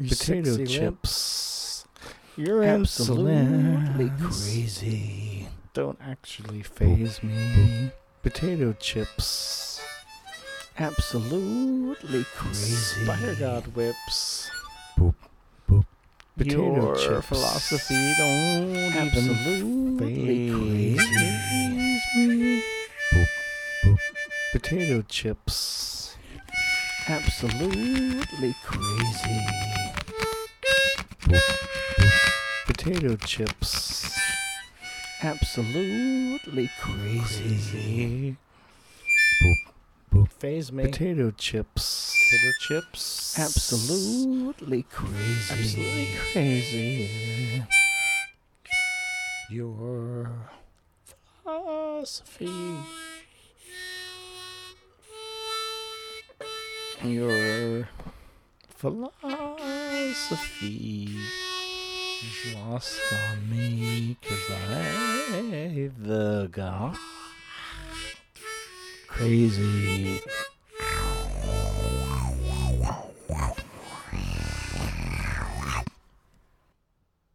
Potato sexy chips. You're absolutely Absolutely crazy. Don't actually phase me. Potato chips. Absolutely crazy. Spider God whips. Boop, boop. Potato Your chips. philosophy don't Absolutely even crazy. phase me. Potato chips. Absolutely crazy. Potato chips. Absolutely crazy. Phase me. Potato chips. Potato chips. Absolutely crazy. Absolutely crazy. Your Philosophy. Your philosophy is lost on me, 'cause I've got crazy